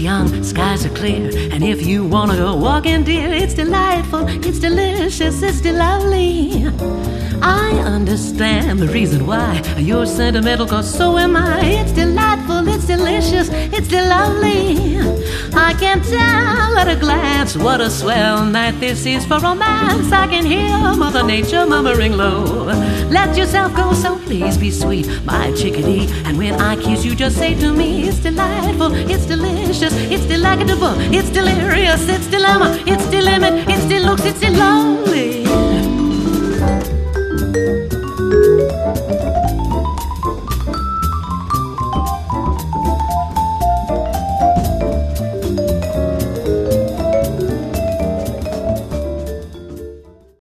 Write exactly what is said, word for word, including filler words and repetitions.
young, skies are clear, and if you wanna go walking, dear, it's delightful, it's delicious, it's lovely. I understand the reason why you're sentimental, cause so am I. It's delightful, it's delicious, it's lovely. I can tell at a glance what a swell night this is for romance. I can hear Mother Nature murmuring low. Let yourself go, so please be sweet, my chickadee. And when I kiss you, just say to me, it's delightful, it's delicious, it's delectable, it's delirious, it's dilemma, it's delimit, it's deluxe, it's delove.